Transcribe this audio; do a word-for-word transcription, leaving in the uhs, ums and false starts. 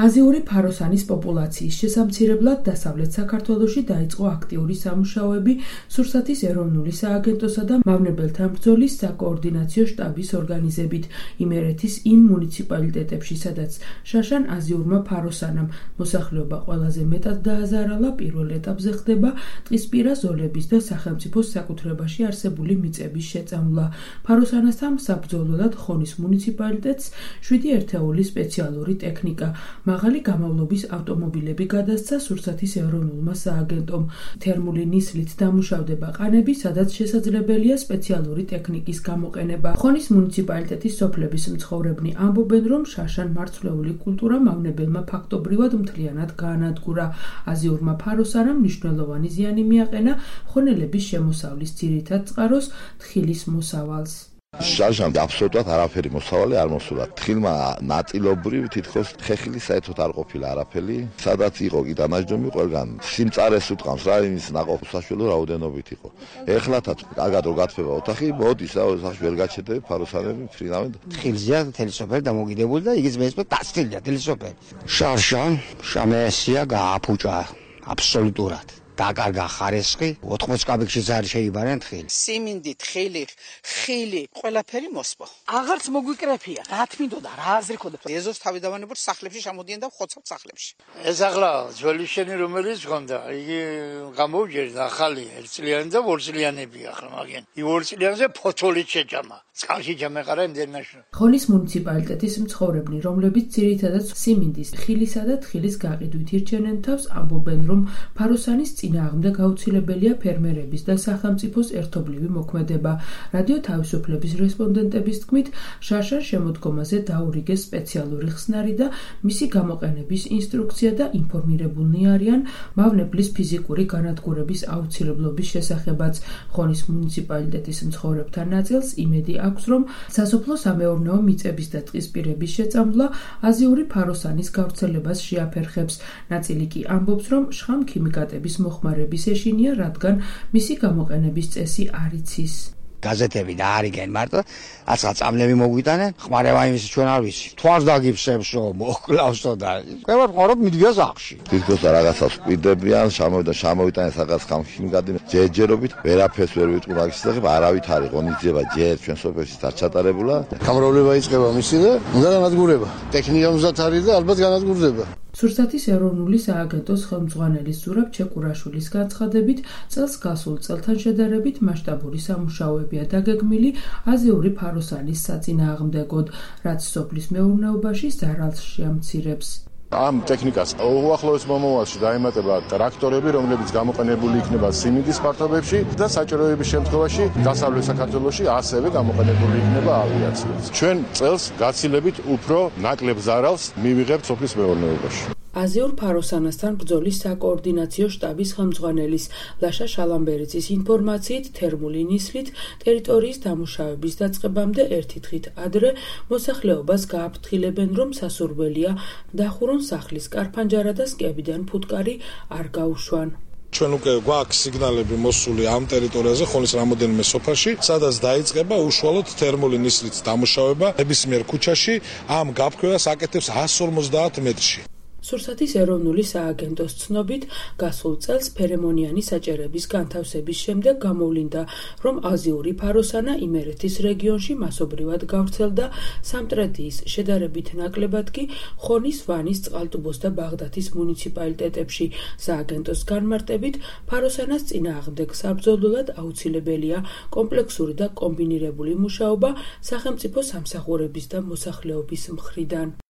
აზიური ფაროსანის პოპულაციის შესამცირებლად დასავლეთ საქართველოში დაიწყო აქტიური სამუშაოები სურსათის ეროვნული სააგენტოსა და მავნებელთა ბრძოლის საკოორდინაციო შტაბის ორგანიზებით იმერეთის იმ მუნიციპალიტეტებში, სადაც შაშან აზიურმა ფაროსანამ მოსახლეობა ყველაზე მეტად დააზარალა, პირველ ეტაპზე ხდება ტყისპირა ზოლების და სახელმწიფოს საკუთრებაში არსებული მიწების შეწამვლა. ფაროსანასთან საბრძოლველად ხონის მუნიციპალიტეტს შვიდი ერთეული სპეციალური ტექნიკა, მაღალი გამავლობის ავტომობილები გადასცა სურსათის ეროვნულმა სააგენტომ. თერმული ნისლით დამუშავდება ყანები, სადაც შესაძლებელია სპეციალური ტექნიკის გამოყენება. ხონის მუნიციპალიტეტის სოფლების მცხოვრებნი ამბობენ, რომ შაშან მარცვლეული კულტურა მავნებელმა ფაქტობრივად მთლიანად გაანადგურა. აზიურმა ფაროსანამ მნიშვნელოვანი ზიანი მიაყენა ხონელების შემოსავლის ძირითად წყაროს თხილის მოსავალს. შაშანამდე აბსოლუტურად არაფერი მოსავალი არ მოსულა. თხილმა ნაწილობრივ თითქოს ხეხილი საერთოდ არ ყოფილა არაფერი. სადაც იყო კი დამაჯდომი ყველგან სიმწარეს უტყავს რა, იმის ნაყოფ საშუალო რაოდენობით იყო. ეხლათაც კარგად რო გათვება ოთახი, მოდის რა, ოთახში ვერ გაჩერდები, ფაროსანები ფრინავენ. თხილზეა მთელი სოფელი დამოკიდებული და იგიც მეცნიერად დაცილდა მთელი სოფელი. შარშან შამესია გააფუჭა აბსოლუტურად. დაკარგა ხარესხი, ოთხმოცი კაბიკშიც არ შეიბარენ თხილი. სიმინდი, თხილი, ხილი, ყველაფერი მოსპო. აღარც მოგვიკრეფია, რა თმინდოდა, რა აზრი ქონდა. ეზოს თავიდანვე სახლებში შემოდიან და ხოცავთ სახლებში. ეს ახლა ძველი შენი რომელიც ხონდა, იგი გამოვჯერდა ახალი ერთწლიანი და ორწლიანები ახლა მაგენ. ი ორწლიანზე ფოთოლით შეჯამა. წყალში ჯამეყარა იმდენაში. ხონის მუნიციპალიტეტის მცხოვრებნი, რომლებიც ძირითადად სიმინდის, ხილისა და თხილის გაყიდვით ირჩენენ თავს, ამბობენ, რომ ფაროსანის წინააღმდეგ აუცილებელია ფერმერების და სახელმწიფოს ერთობლივი მოქმედება. რადიო თავისუფლების რესპონდენტების თქმით, შაშან შემოდგომაზე დაურიგეს სპეციალური ხსნარი და მისი გამოყენების ინსტრუქცია და ინფორმირებულნი არიან მავნებლის ფიზიკური განადგურების აუცილებლობის შესახებაც. ხონის მუნიციპალიტეტის მცხოვრებთა ნაწილს იმედი აქვს, რომ სასოფლო სამეურნეო მიწების და ტყისპირების შეწამვლა აზიური ფაროსანის გავრცელებას შეაფერხებს. ნაწილი კი ამბობს, რომ შხამ ქიმიკატების მოხმარების ეშინია, რადგან მისი გამოყენების წესი არ იცის. გაზეთები და არიგენ მარტო, აცხა წამლები მოგვიტანენ, ხმარება იმის ჩვენ არ ვიცი. თვალს დაგიფსებსო, მოკლავსო და ყველა ხმარობ მიდგა სახში. თითქოს რაღაცას ვკვირდებიან, შამოვიდა, შამოვიტანეს რაღაც ხამქიმიკატი, ჯერჯერობით ვერაფერს ვერ ვიტყვი მაგის შესახებ, არავით არ იყო ნიძება ჯერ ჩვენ სოფელში არ ჩატარებულა. გამრავლება იწყება მისი და უნდა განადგურება. ტექნიკა მზად არის და ალბათ განადგურდება. სურსათის ეროვნული სააგენტოს ხელმძღვანელის ზურაბ ჩეკურაშვილის განცხადებით, წელს გასულ წელთან შედარებით მასშტაბური სამუშაოებია დაგეგმილი აზიური ფაროსანის საწინააღმდეგოდ, რაც სოფლის მეურნეობაში ზარალს შეამცირებს. ამ ტექნიკას უახლოეს მომავალში დაემატება ტრაქტორები, რომლებიც გამოყენებული იქნება სიმინდის ფართობებში და საჭიროების შემთხვევაში დასავლეთ საქართველოში ასევე გამოყენებული იქნება ავიაციაც. ჩვენ წელს გაცილებით უფრო ნაკლებ ზარალს მივიღებთ სოფლის მეურნეობაში. აზიურ ფაროსანასთან ბრძოლის საკოორდინაციო შტაბის ხელმძღვანელის ლაშა შალამბერიცის ინფორმაციით, თერმული ნისლით ტერიტორიის დამუშავების დაწყებამდე ერთი დღით ადრე მოსახლეობას გააფრთხილებენ, რომ სასურველია დახურონ სახლის კარფანჯარა და სკებიდან ფუტკარი არ გაუშვან. ჩვენ უკვე გვაქვს სიგნალები მოსული ამ ტერიტორიაზე ხონის რამოდენიმე სოფელში, სადაც დაიწყება უშუალოდ თერმული ნისლით დამუშავება ნებისმიერ ქუჩაში, ამ გაფრქვევას აკეთებს εκατს ორმოცდაათ მეტრში. სურსათის ეროვნული სააგენტოს ცნობით, გასულ წელს ფერემონიანი საჭერების განთავსების შემდეგ გამოვლინდა, რომ აზიური ფაროსანა იმერეთის რეგიონში მასობრივად გავრცელდა, სამტრედიის შედარებით ნაკლებად კი ხონის, ვანის, წყალტუბოს და ბაღდათის მუნიციპალიტეტებში. სააგენტოს განმარტებით, ფაროსანას წინააღმდეგ საბრძოლველად აუცილებელია კომპლექსური და კომბინირებული მუშაობა სახელმწიფო სამსახურების და მოსახლეობის მხრიდან.